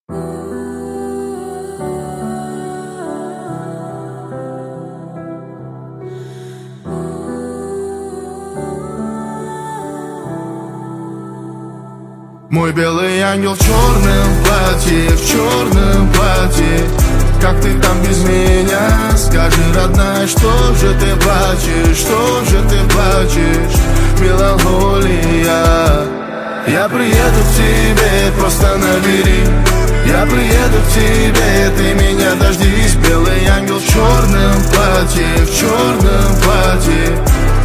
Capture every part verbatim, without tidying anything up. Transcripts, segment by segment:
Мой белый ангел в черном платье, в черном платье. Как ты там без меня? Скажи, родная, что же ты плачешь, что же ты плачешь? Меланхолия. Я приеду к тебе, просто набери. Я приеду к тебе, ты меня дождись. Белый ангел в черном платье, в черном платье.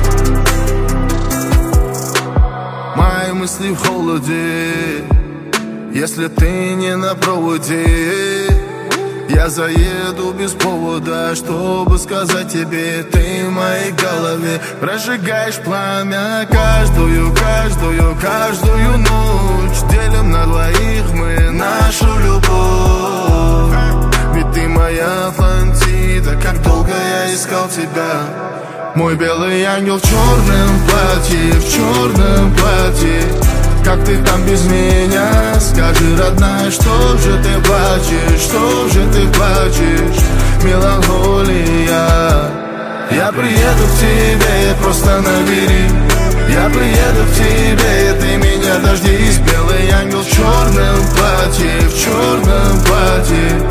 Мои мысли в холоде, если ты не на проводе. Я заеду без повода, чтобы сказать тебе, ты в моей голове. Прожигаешь пламя каждую, каждую, каждую ночь. Делим на двоих мы нашу любовь. Ведь ты моя Атлантида, как долго я искал тебя. Мой белый ангел в черном платье, в черном платье. Как ты там без меня? Скажи, родная, что же ты плачешь, что же ты плачешь? Меланхолия. Я приеду к тебе, просто набери. Я приеду к тебе, ты меня дождись. Белый ангел в черном платье, в черном платье.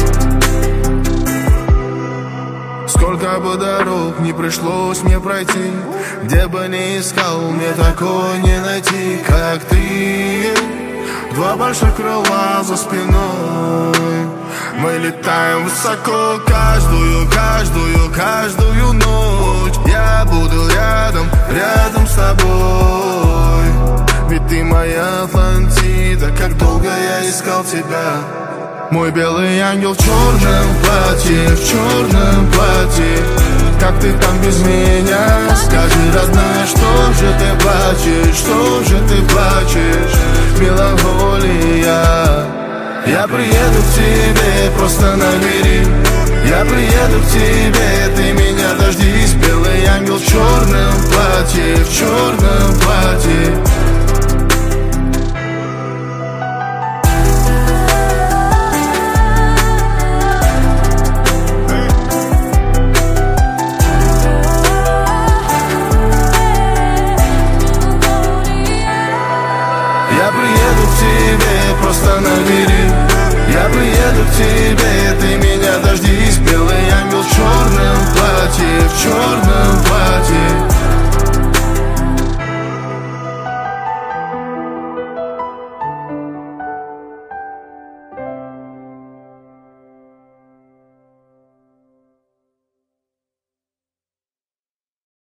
Сколько бы дорог не пришлось мне пройти, где бы ни искал, мне такой не найти, как ты. Два больших крыла за спиной, мы летаем высоко. Каждую, каждую, каждую ночь я буду рядом, рядом с тобой. Ведь ты моя Атлантида, как долго я искал тебя. Мой белый ангел в черном платье, в черном платье. Как ты там без меня? Скажи, родная, что же ты плачешь, что же ты плачешь? Меланхолия. Я приеду к тебе, просто набери. Я приеду к тебе, ты меня дождись. Белый ангел в черном платье, в черном платье. Я приеду к тебе, просто набери. Я приеду к тебе, ты меня дождись. Белый ангел в черном платье, в черном